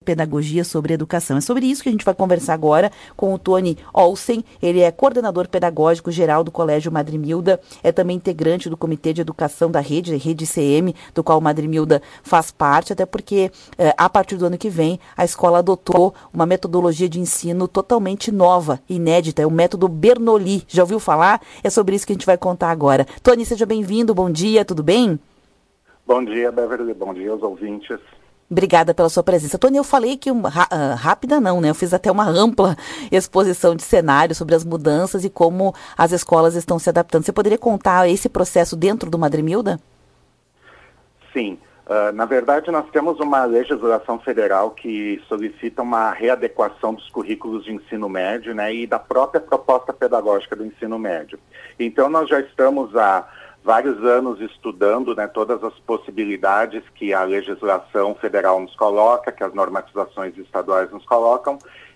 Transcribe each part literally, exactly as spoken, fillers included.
Pedagogia sobre Educação. É sobre isso que a gente vai conversar agora com o Tony Olsen. Ele é coordenador pedagógico geral do Colégio Madre Milda, é também integrante do Comitê de Educação da Rede, Rede C M, do qual o Madre Milda faz parte, até porque eh, a partir do ano que vem a escola adotou uma metodologia de ensino totalmente nova, inédita, é o método Bernoulli. Já ouviu falar? É sobre isso que a gente vai contar agora. Tony, seja bem-vindo, bom dia, tudo bem? Bom dia, Beverly, bom dia aos ouvintes. Obrigada pela sua presença. Tony, eu falei que uma, uh, rápida não, né? Eu fiz até uma ampla exposição de cenário sobre as mudanças e como as escolas estão se adaptando. Você poderia contar esse processo dentro do Madre Milda? Sim. Uh, na verdade, nós temos uma legislação federal que solicita uma readequação dos currículos de ensino médio, né, e da própria proposta pedagógica do ensino médio. Então, nós já estamos há vários anos estudando, né, todas as possibilidades que a legislação federal nos coloca, que as normatizações estaduais nos colocam,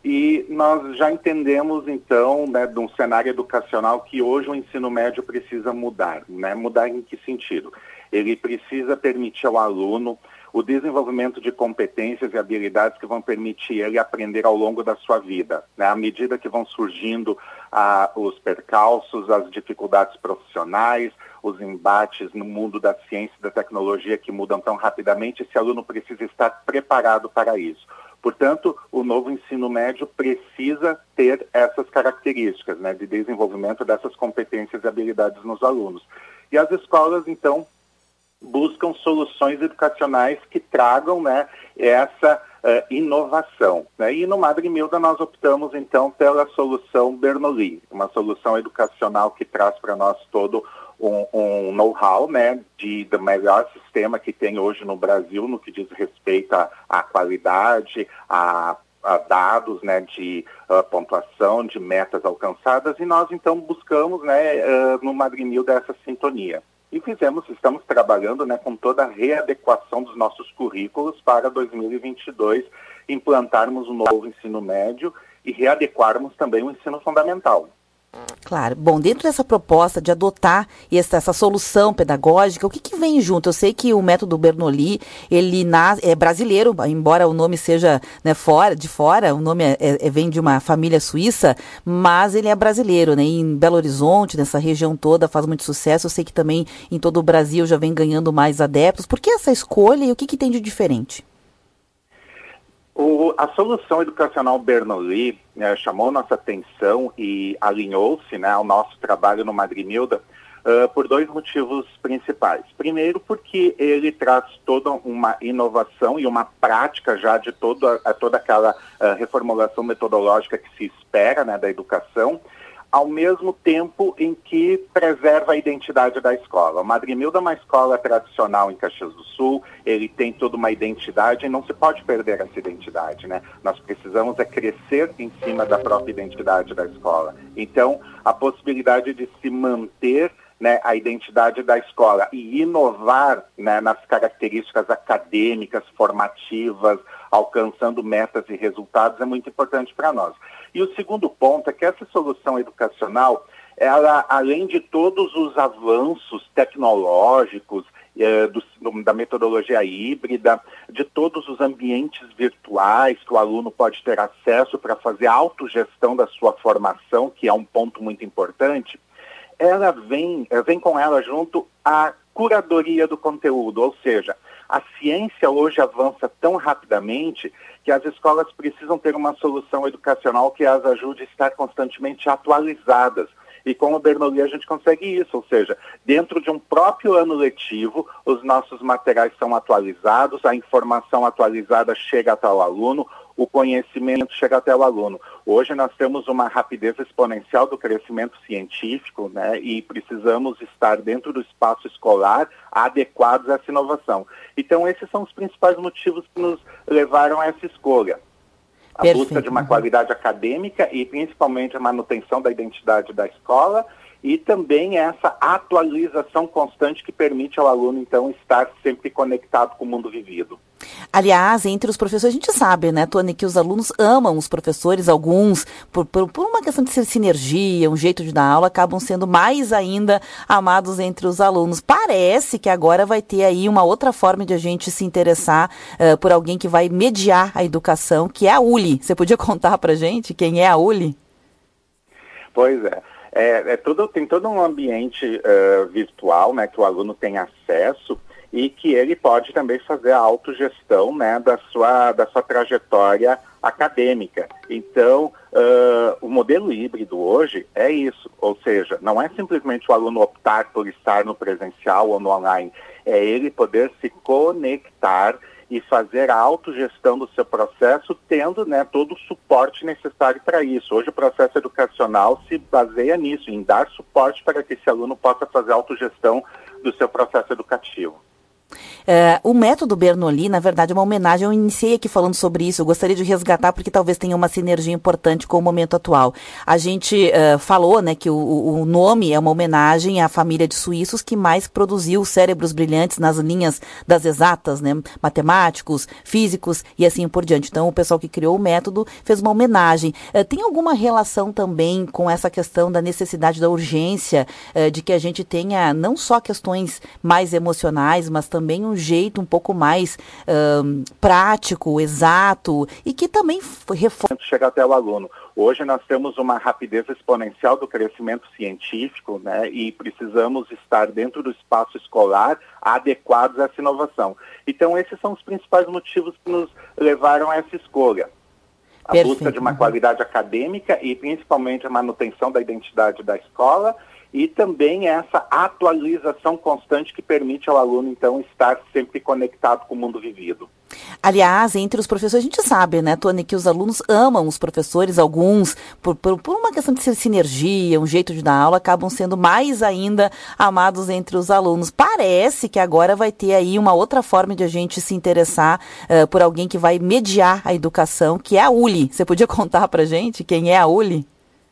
e nós já entendemos, então, né, de um cenário educacional que hoje o ensino médio precisa mudar, né? Mudar em que sentido? Ele precisa permitir ao aluno o desenvolvimento de competências e habilidades que vão permitir ele aprender ao longo da sua vida, né? À medida que vão surgindo ah, os percalços, as dificuldades profissionais, os embates no mundo da ciência e da tecnologia que mudam tão rapidamente, esse aluno precisa estar preparado para isso. Portanto, o novo ensino médio precisa ter essas características, né, de desenvolvimento dessas competências e habilidades nos alunos. E as escolas, então, buscam soluções educacionais que tragam, né, essa uh, inovação, né? E no Madre Milda nós optamos, então, pela solução Bernoulli, uma solução educacional que traz para nós todo um, um know-how, né, de, do melhor sistema que tem hoje no Brasil no que diz respeito à qualidade, a, a dados, né, de uh, pontuação, de metas alcançadas, e nós, então, buscamos, né, uh, no Madre Milda essa sintonia. E fizemos, estamos trabalhando, né, com toda a readequação dos nossos currículos para dois mil e vinte e dois, implantarmos um novo ensino médio e readequarmos também o ensino fundamental. Claro. Bom, dentro dessa proposta de adotar essa, essa solução pedagógica, o que, que vem junto? Eu sei que o método Bernoulli, ele na, é brasileiro, embora o nome seja, né, fora, de fora, o nome é, é, vem de uma família suíça, mas ele é brasileiro, né? E em Belo Horizonte, nessa região toda, faz muito sucesso. Eu sei que também em todo o Brasil já vem ganhando mais adeptos. Por que essa escolha e o que, que tem de diferente? O, a solução educacional Bernoulli, né, chamou nossa atenção e alinhou-se, né, ao nosso trabalho no Madre Milda uh, por dois motivos principais. Primeiro, porque ele traz toda uma inovação e uma prática já de toda, toda aquela uh, reformulação metodológica que se espera, né, da educação, ao mesmo tempo em que preserva a identidade da escola. O Madre Milda é uma escola tradicional em Caxias do Sul, ele tem toda uma identidade e não se pode perder essa identidade, né? Nós precisamos é crescer em cima da própria identidade da escola. Então, a possibilidade de se manter, né, a identidade da escola e inovar, né, nas características acadêmicas, formativas, alcançando metas e resultados é muito importante para nós. E o segundo ponto é que essa solução educacional, ela, além de todos os avanços tecnológicos, eh, do, da metodologia híbrida, de todos os ambientes virtuais que o aluno pode ter acesso para fazer a autogestão da sua formação, que é um ponto muito importante, ela vem, vem com ela junto a curadoria do conteúdo, ou seja, a ciência hoje avança tão rapidamente que as escolas precisam ter uma solução educacional que as ajude a estar constantemente atualizadas. E com o Bernoulli a gente consegue isso, ou seja, dentro de um próprio ano letivo, os nossos materiais são atualizados, a informação atualizada chega até o aluno, o conhecimento chega até o aluno. Hoje nós temos uma rapidez exponencial do crescimento científico, né, e precisamos estar dentro do espaço escolar adequados a essa inovação. Então esses são os principais motivos que nos levaram a essa escolha. A Perfeito. busca de uma qualidade acadêmica e principalmente a manutenção da identidade da escola e também essa atualização constante que permite ao aluno, então, estar sempre conectado com o mundo vivido. Aliás, entre os professores, a gente sabe, né, Tony, que os alunos amam os professores, alguns, por, por, por uma questão de ser sinergia, um jeito de dar aula, acabam sendo mais ainda amados entre os alunos. Parece que agora vai ter aí uma outra forma de a gente se interessar uh, por alguém que vai mediar a educação, que é a U L I. Você podia contar pra gente quem é a U L I? Pois é. É, é tudo, tem todo um ambiente uh, virtual, né, que o aluno tem acesso e que ele pode também fazer a autogestão, né, da sua, da sua trajetória acadêmica. Então, uh, o modelo híbrido hoje é isso, ou seja, não é simplesmente o aluno optar por estar no presencial ou no online, é ele poder se conectar e fazer a autogestão do seu processo, tendo, né, todo o suporte necessário para isso. Hoje o processo educacional se baseia nisso, em dar suporte para que esse aluno possa fazer a autogestão do seu processo educativo. Uh, o método Bernoulli, na verdade, é uma homenagem. Eu iniciei aqui falando sobre isso. Eu gostaria de resgatar porque talvez tenha uma sinergia importante com o momento atual. A gente uh, falou, né, que o, o nome é uma homenagem à família de suíços que mais produziu cérebros brilhantes nas linhas das exatas, né, matemáticos, físicos e assim por diante. Então, o pessoal que criou o método fez uma homenagem. Uh, tem alguma relação também com essa questão da necessidade, da urgência, uh, de que a gente tenha não só questões mais emocionais, mas também um jeito um pouco mais um, prático, exato e que também reforça. Chega até o aluno. Hoje nós temos uma rapidez exponencial do crescimento científico, né, e precisamos estar dentro do espaço escolar adequados a essa inovação. Então esses são os principais motivos que nos levaram a essa escolha. A Perfeito. busca de uma qualidade acadêmica e principalmente a manutenção da identidade da escola e também essa atualização constante que permite ao aluno, então, estar sempre conectado com o mundo vivido. Aliás, entre os professores, a gente sabe, né, Tony, que os alunos amam os professores, alguns, por, por, por uma questão de ser sinergia, um jeito de dar aula, acabam sendo mais ainda amados entre os alunos. Parece que agora vai ter aí uma outra forma de a gente se interessar uh, por alguém que vai mediar a educação, que é a U L I. Você podia contar pra gente quem é a U L I?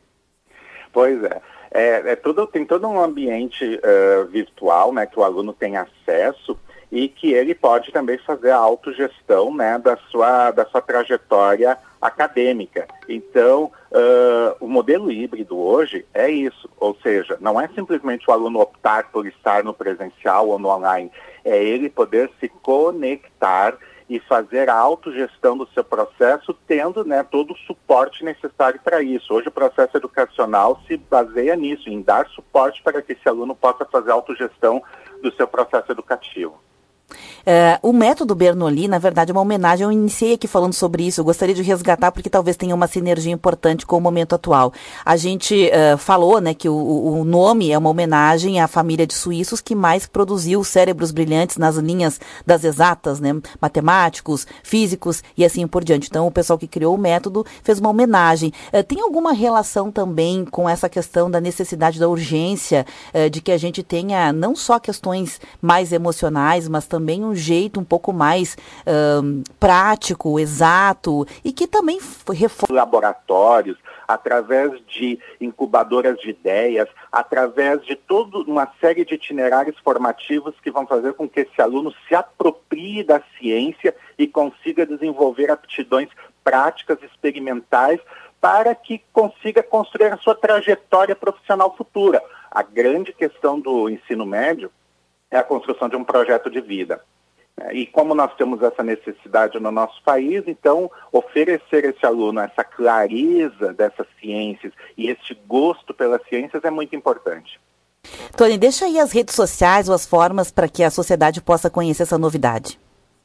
Pois é. É, é tudo, tem todo um ambiente uh, virtual, né, que o aluno tem acesso e que ele pode também fazer a autogestão, né, da sua, da sua trajetória acadêmica. Então, uh, o modelo híbrido hoje é isso, ou seja, não é simplesmente o aluno optar por estar no presencial ou no online, é ele poder se conectar e fazer a autogestão do seu processo, tendo, né, todo o suporte necessário para isso. Hoje o processo educacional se baseia nisso, em dar suporte para que esse aluno possa fazer a autogestão do seu processo educativo. Uh, o método Bernoulli, na verdade, é uma homenagem. Eu iniciei aqui falando sobre isso. Eu gostaria de resgatar porque talvez tenha uma sinergia importante com o momento atual. A gente uh, falou, né, que o, o nome é uma homenagem à família de suíços que mais produziu cérebros brilhantes nas linhas das exatas, né, matemáticos, físicos e assim por diante. Então, o pessoal que criou o método fez uma homenagem. Uh, tem alguma relação também com essa questão da necessidade, da urgência, uh, de que a gente tenha não só questões mais emocionais, mas também um jeito um pouco mais um, prático, exato e que também reforça. Laboratórios, através de incubadoras de ideias, através de toda uma série de itinerários formativos que vão fazer com que esse aluno se aproprie da ciência e consiga desenvolver aptidões práticas, experimentais, para que consiga construir a sua trajetória profissional futura. A grande questão do ensino médio é a construção de um projeto de vida. E como nós temos essa necessidade no nosso país, então oferecer a esse aluno essa clareza dessas ciências e este gosto pelas ciências é muito importante. Tony, deixa aí as redes sociais ou as formas para que a sociedade possa conhecer essa novidade.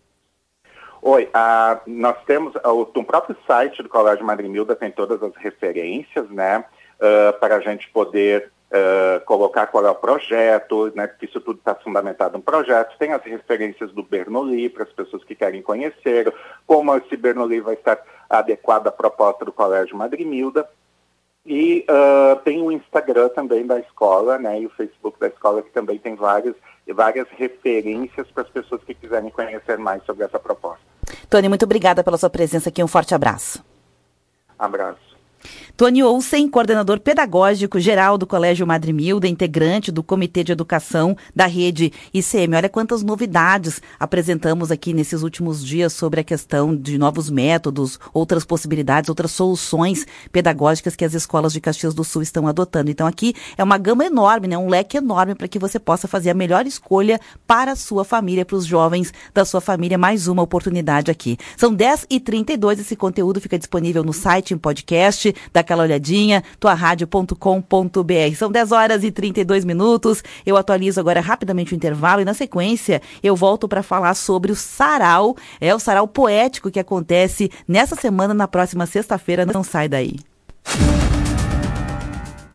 Oi, uh, nós temos uh, o próprio site do Colégio Madrimilda tem todas as referências, né, uh, para a gente poder Uh, colocar qual é o projeto, né, porque isso tudo está fundamentado no projeto. Tem as referências do Bernoulli para as pessoas que querem conhecer, como esse Bernoulli vai estar adequado à proposta do Colégio Madrimilda. E uh, tem o Instagram também da escola, né, e o Facebook da escola, que também tem várias, várias referências para as pessoas que quiserem conhecer mais sobre essa proposta. Tony, muito obrigada pela sua presença aqui. Um forte abraço. Abraço. Tony Olsen, coordenador pedagógico geral do Colégio Madre Milda, integrante do Comitê de Educação da Rede I C M. Olha quantas novidades apresentamos aqui nesses últimos dias sobre a questão de novos métodos, outras possibilidades, outras soluções pedagógicas que as escolas de Caxias do Sul estão adotando. Então aqui é uma gama enorme, né? Um leque enorme para que você possa fazer a melhor escolha para a sua família, para os jovens da sua família. Mais uma oportunidade aqui. São dez e trinta e dois, esse conteúdo fica disponível no site, em podcast, da aquela olhadinha, tua rádio ponto com ponto b r. São dez horas e trinta e dois minutos. Eu atualizo agora rapidamente o intervalo e na sequência eu volto para falar sobre o sarau, é o sarau poético que acontece nessa semana, na próxima sexta-feira. Não sai daí.